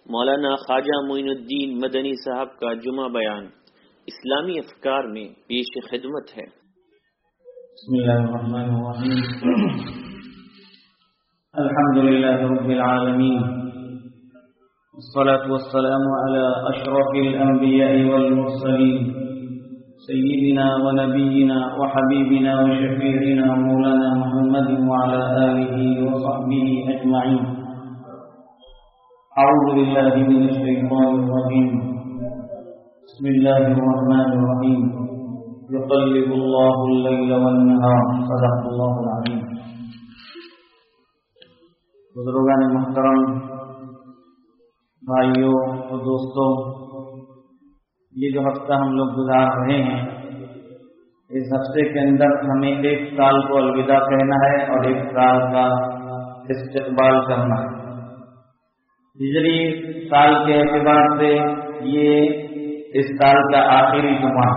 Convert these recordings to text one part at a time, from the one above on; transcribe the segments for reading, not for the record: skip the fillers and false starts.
مولانا خواجہ معین الدین مدنی صاحب کا جمعہ بیان اسلامی افکار میں پیش خدمت ہے۔ بسم اللہ الرحمن الرحیم، الحمد للہ رب العالمین، والصلاة والسلام على اشرف الانبیاء والمرسلین، سیدنا ونبینا وحبیبنا وشفیعنا مولانا محمد وعلى آلہ وصحبہ اجمعین۔ اعوذ باللہ من الشیطان الرجیم، بسم اللہ الرحمن الرحیم، یقلب اللہ اللیل والنہار، صدق اللہ العظیم۔ بزرگان محترم، بھائیوں اور دوستوں، یہ جو ہفتہ ہم لوگ گزار رہے ہیں، اس ہفتے کے اندر ہمیں ایک سال کو الوداع کہنا ہے اور ایک سال کا استقبال کرنا ہے۔ ہجری سال کے اعتبار سے یہ اس سال کا آخری جمعہ،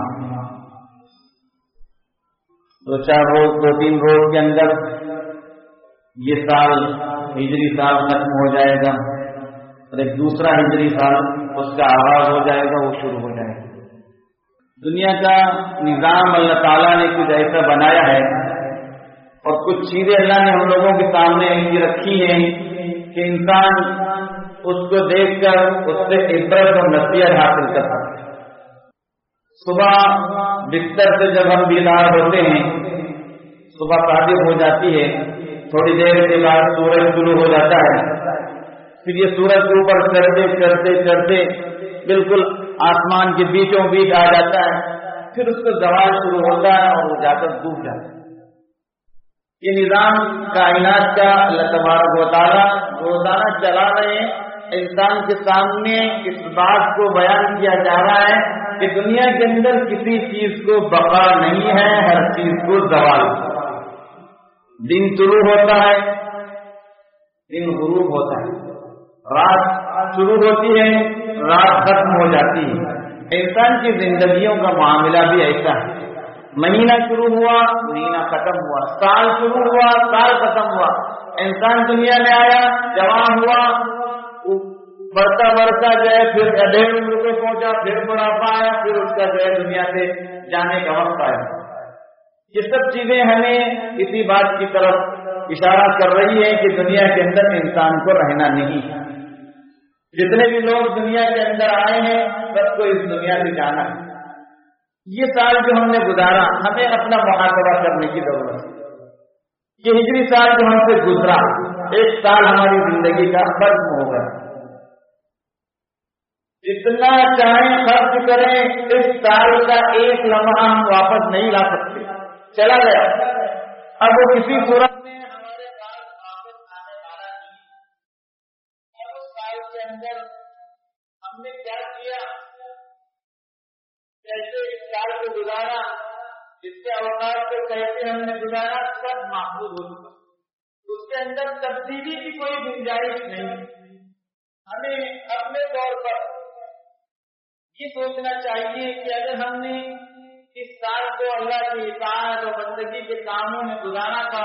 دو تین روز کے اندر یہ سال ہجری سال ختم ہو جائے گا اور ایک دوسرا ہجری سال اس کا آغاز ہو جائے گا، وہ شروع ہو جائے گا۔ دنیا کا نظام اللہ تعالیٰ نے کچھ ایسا بنایا ہے اور کچھ چیزیں اللہ نے ہم لوگوں کے سامنے ایسی رکھی ہیں کہ انسان اس کو دیکھ کر اس سے عبرت اور نصیحت حاصل کر سکتے ہیں۔ صبح بستر سے جب ہم بیدار ہوتے ہیں، صبح صادق ہو جاتی ہے، تھوڑی دیر کے بعد سورج شروع ہو جاتا ہے، پھر یہ سورج کے اوپر چڑھتے چڑھتے چڑھتے بالکل آسمان کے بیچوں بیچ آ جاتا ہے، پھر اس کو زوال شروع ہوتا ہے اور وہ جا کر ڈوب جاتا ہے۔ یہ نظام کائنات کا اللہ تبارک و تعالیٰ روزانہ چلا رہے ہیں۔ انسان کے سامنے اس بات کو بیان کیا جا رہا ہے کہ دنیا کے اندر کسی چیز کو بقا نہیں ہے، ہر چیز کو زوال۔ دن شروع ہوتا ہے، دن غروب ہوتا ہے، رات شروع ہوتی ہے، رات ختم ہو جاتی ہے۔ انسان کی زندگیوں کا معاملہ بھی ایسا ہے، مہینہ شروع ہوا، مہینہ ختم ہوا، سال شروع ہوا، سال ختم ہوا۔ انسان دنیا میں آیا، جوان ہوا، بڑھتا بڑھتا جو ہے پھر ڈھیر عمر پہ پہنچا، پھر بڑھاپا آیا، پھر اس کا جو ہے دنیا سے جانے کا وقت آیا۔ یہ سب چیزیں ہمیں اسی بات کی طرف اشارہ کر رہی ہے کہ دنیا کے اندر انسان کو رہنا نہیں ہے۔ جتنے بھی لوگ دنیا کے اندر آئے ہیں سب کو اس دنیا سے جانا ہے۔ یہ سال جو ہم نے گزارا، ہمیں اپنا محاسبہ کرنے کی ضرورت ہے۔ یہ ہجری سال جو ہم سے گزرا، ایک سال ہماری زندگی کا ختم ہو گیا۔ جتنا چاہیں خرچ کریں، اس سال کا ایک لمحہ ہم واپس نہیں لا سکتے، چلا گیا۔ اب وہ کسی صورت میں ہمارے پاس واپس آنے والا نہیں۔ اور اس سال کے اندر ہم نے کیا کیا، کیسے اس سال کو گزارا، جس کے اوقات کو کیسے ہم نے گزارا، سب محفوظ ہو چکا۔ اس کے اندر تبدیلی کی کوئی گنجائش نہیں۔ ہمیں اپنے طور پر یہ سوچنا چاہیے کہ اگر ہم نے اس سال کو اللہ کی اطاعت اور بندگی کے کاموں میں گزارا تھا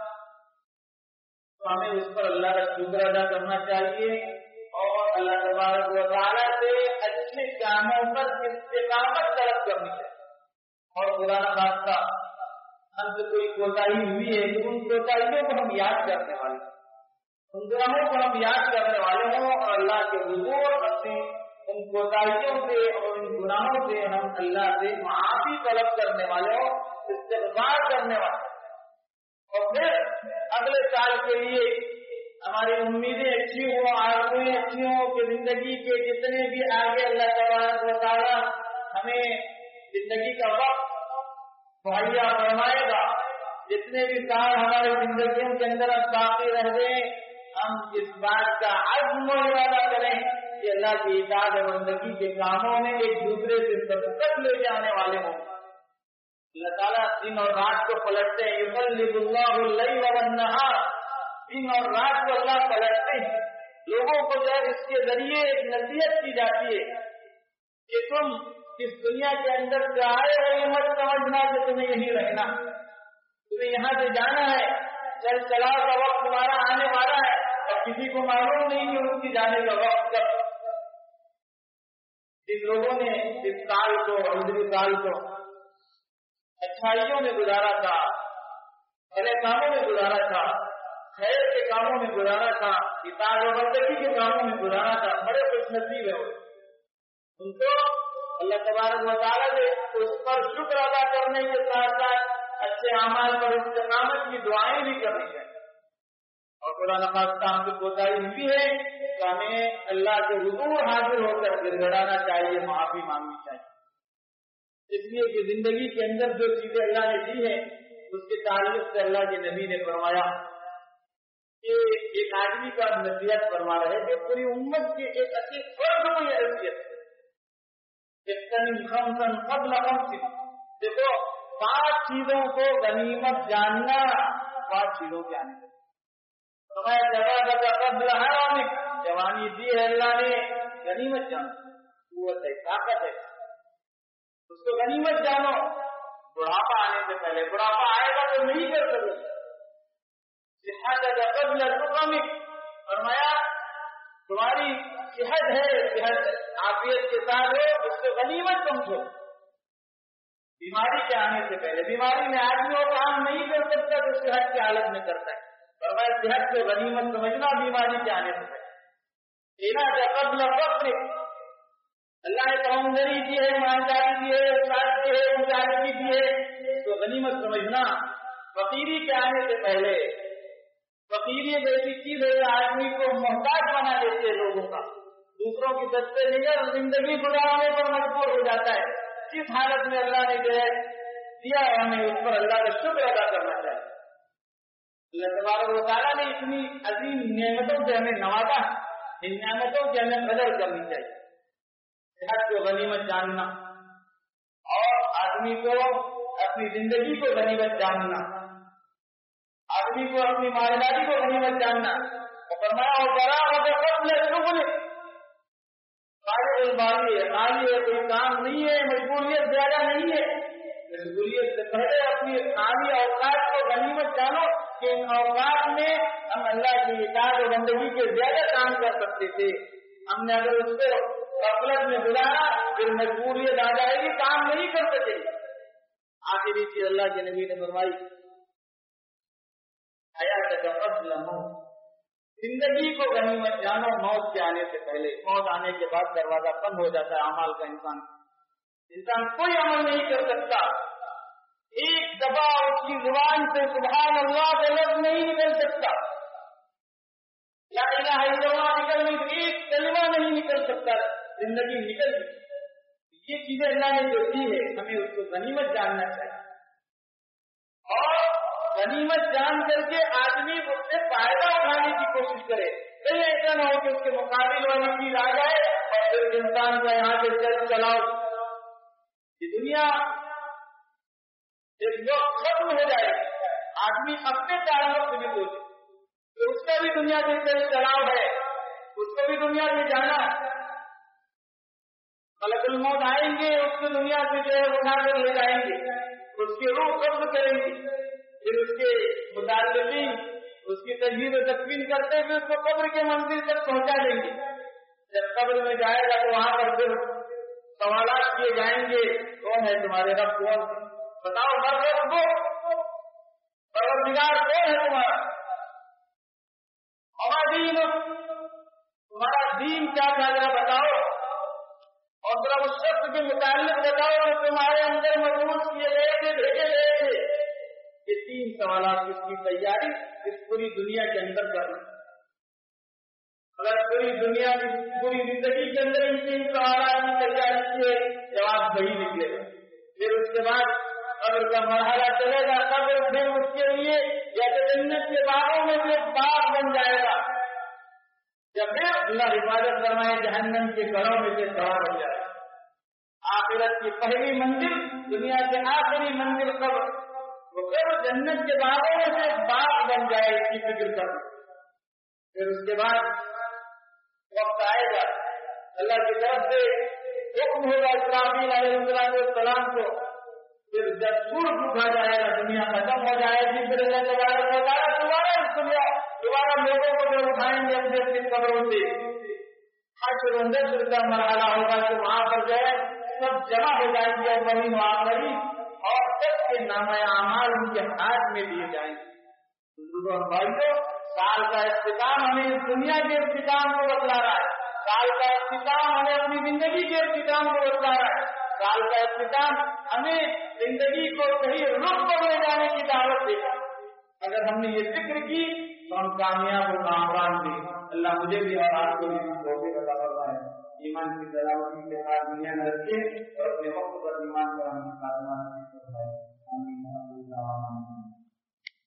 تو ہمیں اس پر اللہ کا شکر ادا کرنا چاہیے اور اللہ تبارک و تعالیٰ سے اچھے کاموں پر استقامت طلب کرنی چاہیے۔ اور قرآن خاصہ ہم سے کوئی کوتاہی ہوئی ہے تو ان کوتاہیوں کو ہم یاد کرنے والے ہیں، ان گناہوں کو ہم یاد کرنے والے ہوں اور اللہ کے حضور اپنے ان کوتاہیوں سے اور ان گناہوں سے ہم اللہ سے معافی طلب کرنے والے ہوں، استغفار کرنے والے ہوں۔ اور پھر اگلے سال کے لیے ہماری امیدیں اچھی ہوں، آرزویں اچھی ہوں کہ زندگی کے جتنے بھی آگے اللہ تبارک و تعالیٰ ہمیں زندگی کا وقت مہیا فرمائے گا، جتنے بھی سال ہماری زندگیوں کے اندر اب باقی رہ گئے، ہم اس بات کا عزم و ارادہ کریں کہ اللہ کی اطاعت اور بندگی کے کاموں میں ایک دوسرے سے سبقت لے جانے والے ہوں۔ اللہ تعالیٰ دن اور رات کو پلٹتے ہیں، یقلب اللہ اللیل والنہار، دن اور رات کو اللہ پلٹتے ہیں۔ لوگوں کو جو ہے اس کے ذریعے ایک نصیحت کی جاتی ہے کہ تم اس دنیا کے اندر سے آئے ہو، یہ مت سمجھنا کہ تمہیں یہیں رہنا، تمہیں یہاں سے جانا ہے، چل چلاؤ کا وقت تمہارا آنے والا ہے اور کسی کو معلوم نہیں کہ ان کی جانے کا وقت کب जिन लोगों ने इस साल को, हिजरी साल को अच्छाइयों में गुजारा था, भले कामों में गुजारा था, खैर के कामों में गुजारा था, इताअत और बंदगी के कामों में गुजारा था, बड़े खुशनसीब है उनको अल्लाह तबारक व तआला ने उस पर शुक्र अदा करने के साथ साथ अच्छे अमाल पर इस्तिकामत की दुआएं भी करनी चाहिए। और खुदा न खास्ता हमसे कोताही भी है तो हमें अल्लाह के हुजूर हाजिर होकर गिड़गिड़ाना चाहिए, माफी मांगनी चाहिए। इसलिए कि जिंदगी के अंदर जो चीजें अल्लाह ने दी है उसके ताल्लुक से अल्लाह के नबी ने फरमाया कि एक आदमी का नसीहत फरमा रहे कि पूरी उम्मत के एक अच्छे फर्द को यह नसीहत है, देखो 5 चीजों को गनीमत जानना, 5 चीजों के आने जवानी दी है अल्लाह ने, गनीमत जानो, कुव्वत है, ताकत है, उसको गनीमत जानो। बुढ़ापा आने से पहले, बुढ़ापा आएगा तो नहीं कर सकते, फरमाया तुम्हारी सेहत है, सेहत आफियत के साथ हो, उसको गनीमत समझो। बीमारी के आने से पहले, बीमारी में आदमी और काम नहीं कर सकता तो सेहत की हालत में करता है, फरमाया सेहत को गनीमत समझना बीमारी के आने से पहले। इना कब्ल फक्र, अल्लाह ने तमंदरी दी है, ईमानदारी दी है, साथ दी है, मुजाहिदी दी है, तो गनीमत समझना। फकीरी के आने से पहले, फकीरी एक ऐसी चीज है आदमी को मोहताज बना देती है लोगों का, दूसरों की दस्ते लेकर जिंदगी गुजारने पर मजबूर हो जाता है। इस हालत में अल्लाह ने जो है दिया, हमें उस पर अल्लाह का शुक्र अदा करना चाहिए। अल्लाह तबारक व तआला ने इतनी अजीम नेमतों से हमें नवाजा, इन नेमतों की हमें कदर करनी चाहिए। सेहत को गनीमत जानना और आदमी को अपनी जिंदगी को गनीमत जानना, आदमी को अपनी मालदारी को गनीमत जानना। और फरमाया खाली है, कोई काम नहीं है, मजबूरियत ज्यादा नहीं है, मजबूरियत से पहले अपनी खाली औकात को गनीमत जानो कि इन औकात में हम अल्लाह की इताअत और बंदगी के ज्यादा काम कर सकते थे, हमने अगर उसको गफलत में गुजारा फिर मजबूरियत आ जाएगी, काम नहीं कर सकेगी। आखिरी चीज अल्लाह के नबी ने फरमाई, जिंदगी को गनीमत जानो, मौत के आने से पहले। मौत आने के बाद दरवाजा बंद हो जाता है अमाल का, इंसान कोई अमल नहीं कर सकता। एक दफा उसकी जुबान से सुभान अल्लाह का लफ्ज़ नहीं निकल सकता, ला इलाहा इल्लल्लाह निकल नहीं, एक कलिमा नहीं निकल सकता, जिंदगी निकल गई। ये चीजें अल्लाह ने जो दी है हमें उसको गनीमत जानना चाहिए, और गनीमत जान करके आदमी उससे फायदा उठाने की कोशिश करे। कहीं ऐसा ना हो कि उसके मुकाबिल वाली चीज आ जाए और फिर इंसान का यहाँ से चल चलाओ, ये दुनिया एक वक्त खत्म हो जाए, आदमी अपने ताल्लुक से भी सोचे तो उसका भी दुनिया से चल चलाव है, उसको भी दुनिया से जाना है। मलकुल मौत आएंगे, उसको दुनिया से जो है उठा कर ले जाएंगे, उसकी रूह कब्ज करेंगे, फिर उसके मुताल्लिकीन उसकी तजहीज़ और तकवीन करते हुए उसको कब्र के मंजिल तक पहुंचा देंगे। जब कब्र में जाएगा तो वहां पर फिर सवालात किए जाएंगे, कौन है तुम्हारे रब, कौन बताओ, रब को परवरदिगार कौन है तुम्हारा, और दीन तुम्हारा दीन क्या था जरा बताओ, और जरा उस शब्द के मुताल्लिक बताओ जो तुम्हारे अंदर मजबूत किए गए थे, भेजे गए थे। ये 3 सवालात इसकी तैयारी इस पूरी दुनिया के अंदर करना। अगर पूरी दुनिया की पूरी जिंदगी के अंदर इन 3 सवालात की तैयारी की है, जवाब सही निकलेगा। फिर उसके बाद कब्र का मरहला चलेगा, कब्र फिर उसके लिए या तो जन्नत के बागों में से एक बाग बन जाएगा, या फिर अल्लाह हिफाजत फरमाए जहन्नम के घरों में से घड़ा बन जाएगा। आखिरत की पहली मंजिल, दुनिया की आखिरी मंजिल कब्र, वो कब्र जन्नत के बागों में से बाग बन जाए, इसकी फिक्र कर। फिर उसके बाद वक्त आएगा, अल्लाह की तरफ से हुक्म होगा इस्राफील अलैहिस्सलाम को, फिर जब सूरज उठा जाएगा, दुनिया खत्म हो जाएगी, फिर दोबारा लोगों को जब उठाएंगे अपने अपनी कब्रों से, حشر و نشر کا مرحلہ ہوگا کہ وہاں پر جو ہے سب جمع ہو جائیں گے اولین و آخرین، اور سب کے نامہ اعمال ان کے ہاتھ میں دیے جائیں گے۔ بزرگوں اور بھائیوں، سال کا اختتام ہمیں اس دنیا کے اختتام کو بتلا رہا ہے، سال کا اختتام ہمیں اپنی زندگی کے اختتام کو بتلا رہا ہے، سال کا اختتام ہمیں زندگی کو صحیح رخ پر لے جانے کی دعوت دے گا۔ اگر ہم نے یہ ذکر کی تو ہم کامیاب و کامران تھے۔ اللہ مجھے بھی اور آپ کو بھی توفیق عطا فرمائے، ایمان کی تلاوت کے ساتھ دنیا میں رکھے اور اپنے وقت پر ایمان پر ہم خاتمہ نصیب فرمائے۔ آمین۔